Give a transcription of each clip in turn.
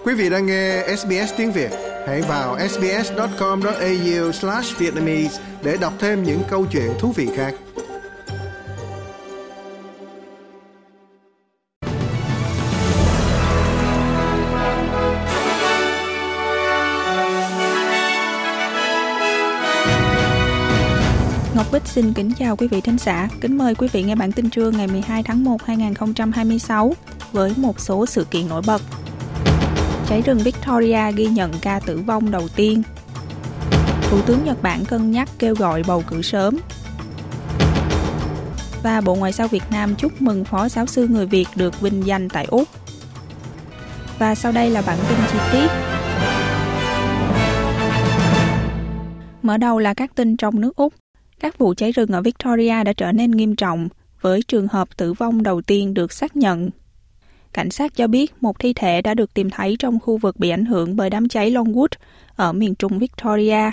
Quý vị đang nghe SBS tiếng Việt. Hãy vào sbs.com.au/vietnamese để đọc thêm những câu chuyện thú vị khác. Ngọc Bích xin kính chào quý vị thính giả. Kính mời quý vị nghe bản tin trưa ngày 12 tháng 1, 2026 với một số sự kiện nổi bật. Cháy rừng Victoria ghi nhận ca tử vong đầu tiên. Thủ tướng Nhật Bản cân nhắc kêu gọi bầu cử sớm. Và Bộ Ngoại giao Việt Nam chúc mừng Phó Giáo sư người Việt được vinh danh tại Úc. Và sau đây là bản tin chi tiết. Mở đầu là các tin trong nước Úc. Các vụ cháy rừng ở Victoria đã trở nên nghiêm trọng, với trường hợp tử vong đầu tiên được xác nhận. Cảnh sát cho biết một thi thể đã được tìm thấy trong khu vực bị ảnh hưởng bởi đám cháy Longwood ở miền trung Victoria.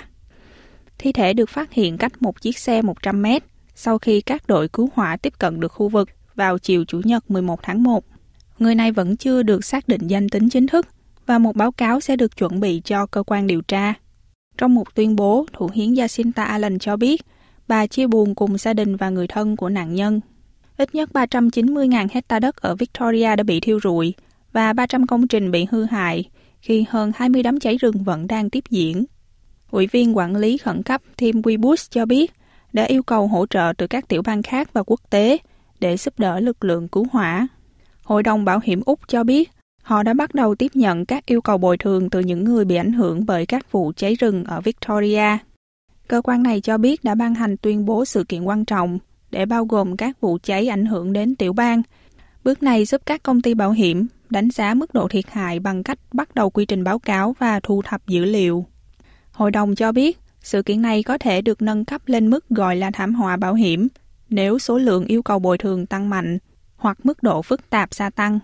Thi thể được phát hiện cách một chiếc xe 100 mét sau khi các đội cứu hỏa tiếp cận được khu vực vào chiều Chủ nhật 11 tháng 1. Người này vẫn chưa được xác định danh tính chính thức và một báo cáo sẽ được chuẩn bị cho cơ quan điều tra. Trong một tuyên bố, thủ hiến Jacinta Allen cho biết bà chia buồn cùng gia đình và người thân của nạn nhân. Ít nhất 390.000 hecta đất ở Victoria đã bị thiêu rụi và 300 công trình bị hư hại khi hơn 20 đám cháy rừng vẫn đang tiếp diễn. Ủy viên quản lý khẩn cấp Tim Webus cho biết đã yêu cầu hỗ trợ từ các tiểu bang khác và quốc tế để giúp đỡ lực lượng cứu hỏa. Hội đồng Bảo hiểm Úc cho biết họ đã bắt đầu tiếp nhận các yêu cầu bồi thường từ những người bị ảnh hưởng bởi các vụ cháy rừng ở Victoria. Cơ quan này cho biết đã ban hành tuyên bố sự kiện quan trọng để bao gồm các vụ cháy ảnh hưởng đến tiểu bang. Bước này giúp các công ty bảo hiểm đánh giá mức độ thiệt hại bằng cách bắt đầu quy trình báo cáo và thu thập dữ liệu. Hội đồng cho biết sự kiện này có thể được nâng cấp lên mức gọi là thảm họa bảo hiểm nếu số lượng yêu cầu bồi thường tăng mạnh hoặc mức độ phức tạp gia tăng.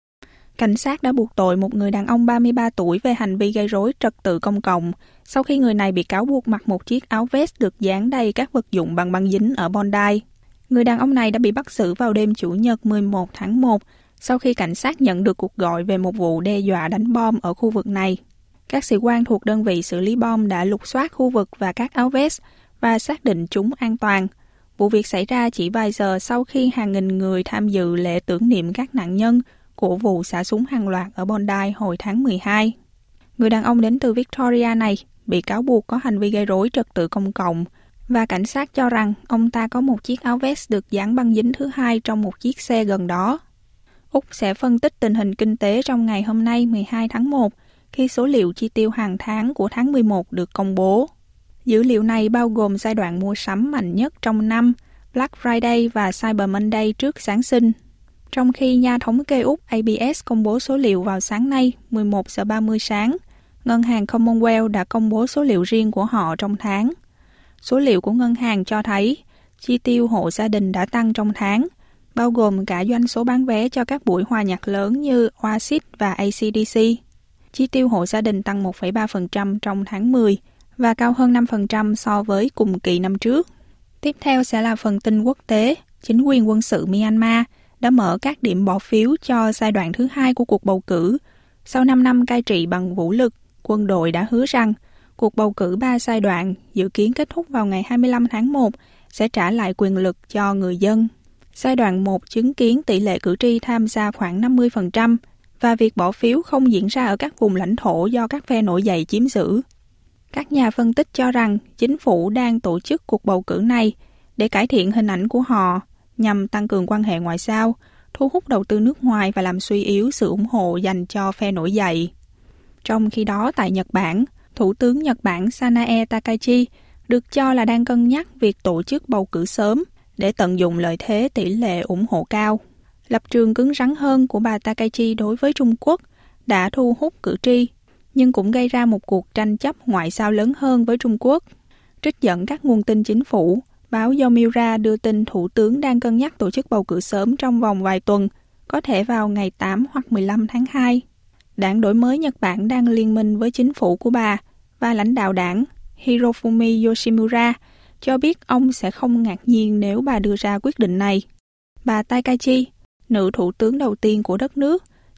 Cảnh sát đã buộc tội một người đàn ông 33 tuổi về hành vi gây rối trật tự công cộng sau khi người này bị cáo buộc mặc một chiếc áo vest được dán đầy các vật dụng bằng băng dính ở Bondi. Người đàn ông này đã bị bắt giữ vào đêm Chủ nhật 11 tháng 1 sau khi cảnh sát nhận được cuộc gọi về một vụ đe dọa đánh bom ở khu vực này. Các sĩ quan thuộc đơn vị xử lý bom đã lục soát khu vực và các áo vest và xác định chúng an toàn. Vụ việc xảy ra chỉ vài giờ sau khi hàng nghìn người tham dự lễ tưởng niệm các nạn nhân của vụ xả súng hàng loạt ở Bondi hồi tháng 12. Người đàn ông đến từ Victoria này bị cáo buộc có hành vi gây rối trật tự công cộng và cảnh sát cho rằng ông ta có một chiếc áo vest được dán băng dính thứ hai trong một chiếc xe gần đó. Úc sẽ phân tích tình hình kinh tế trong ngày hôm nay 12 tháng 1 khi số liệu chi tiêu hàng tháng của tháng 11 được công bố. Dữ liệu này bao gồm giai đoạn mua sắm mạnh nhất trong năm, Black Friday và Cyber Monday trước Giáng sinh. Trong khi nhà thống kê Úc ABS công bố số liệu vào sáng nay 11 giờ 30 sáng, Ngân hàng Commonwealth đã công bố số liệu riêng của họ trong tháng. Số liệu của ngân hàng cho thấy chi tiêu hộ gia đình đã tăng trong tháng, bao gồm cả doanh số bán vé cho các buổi hòa nhạc lớn như Oasis và AC/DC. Chi tiêu hộ gia đình tăng 1,3% trong tháng 10 và cao hơn 5% so với cùng kỳ năm trước. Tiếp theo sẽ là phần tin quốc tế. Chính quyền quân sự Myanmar đã mở các điểm bỏ phiếu cho giai đoạn thứ 2 của cuộc bầu cử. Sau 5 năm cai trị bằng vũ lực, quân đội đã hứa rằng cuộc bầu cử 3 giai đoạn dự kiến kết thúc vào ngày 25 tháng 1 sẽ trả lại quyền lực cho người dân. Giai đoạn 1 chứng kiến tỷ lệ cử tri tham gia khoảng 50% và việc bỏ phiếu không diễn ra ở các vùng lãnh thổ do các phe nổi dậy chiếm giữ. Các nhà phân tích cho rằng chính phủ đang tổ chức cuộc bầu cử này để cải thiện hình ảnh của họ nhằm tăng cường quan hệ ngoại giao, thu hút đầu tư nước ngoài và làm suy yếu sự ủng hộ dành cho phe nổi dậy. Trong khi đó, tại Nhật Bản, Thủ tướng Nhật Bản Sanae Takaichi được cho là đang cân nhắc việc tổ chức bầu cử sớm để tận dụng lợi thế tỷ lệ ủng hộ cao. Lập trường cứng rắn hơn của bà Takaichi đối với Trung Quốc đã thu hút cử tri, nhưng cũng gây ra một cuộc tranh chấp ngoại giao lớn hơn với Trung Quốc. Trích dẫn các nguồn tin chính phủ, báo Yomiuri đưa tin Thủ tướng đang cân nhắc tổ chức bầu cử sớm trong vòng vài tuần, có thể vào ngày 8 hoặc 15 tháng 2. Đảng Đổi mới Nhật Bản đang liên minh với chính phủ của bà và lãnh đạo đảng Hirofumi Yoshimura cho biết ông sẽ không ngạc nhiên nếu bà đưa ra quyết định này. Bà Takaichi, nữ thủ tướng đầu tiên của đất nước,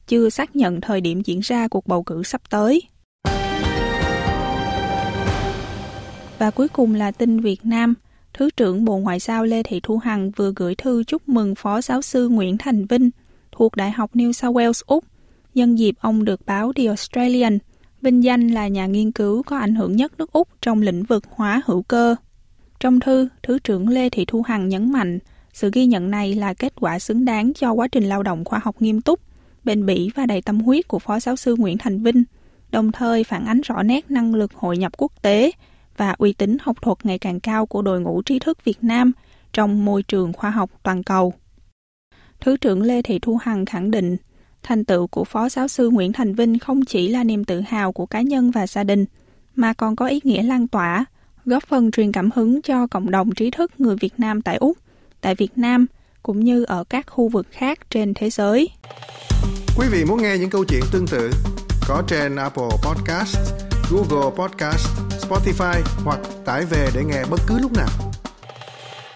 chưa xác nhận thời điểm diễn ra cuộc bầu cử sắp tới. Và cuối cùng là tin Việt Nam. Thứ trưởng Bộ Ngoại giao Lê Thị Thu Hằng vừa gửi thư chúc mừng Phó Giáo sư Nguyễn Thành Vinh thuộc Đại học New South Wales, Úc, nhân dịp ông được báo The Australian vinh danh là nhà nghiên cứu có ảnh hưởng nhất nước Úc trong lĩnh vực hóa hữu cơ. Trong thư, Thứ trưởng Lê Thị Thu Hằng nhấn mạnh sự ghi nhận này là kết quả xứng đáng cho quá trình lao động khoa học nghiêm túc, bền bỉ và đầy tâm huyết của Phó Giáo sư Nguyễn Thành Vinh, đồng thời phản ánh rõ nét năng lực hội nhập quốc tế và uy tín học thuật ngày càng cao của đội ngũ trí thức Việt Nam trong môi trường khoa học toàn cầu. Thứ trưởng Lê Thị Thu Hằng khẳng định, thành tựu của Phó Giáo sư Nguyễn Thành Vinh không chỉ là niềm tự hào của cá nhân và gia đình, mà còn có ý nghĩa lan tỏa, góp phần truyền cảm hứng cho cộng đồng trí thức người Việt Nam tại Úc, tại Việt Nam, cũng như ở các khu vực khác trên thế giới. Quý vị muốn nghe những câu chuyện tương tự có trên Apple Podcast, Google Podcast, Spotify hoặc tải về để nghe bất cứ lúc nào.